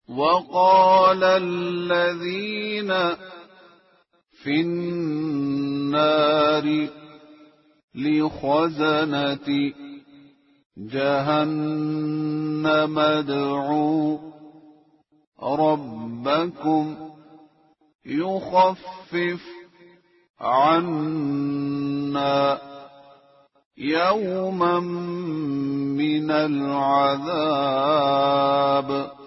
وقال الذين في النار لخزنة جهنم ادعوا ربكم يخفف عنا يوما من العذاب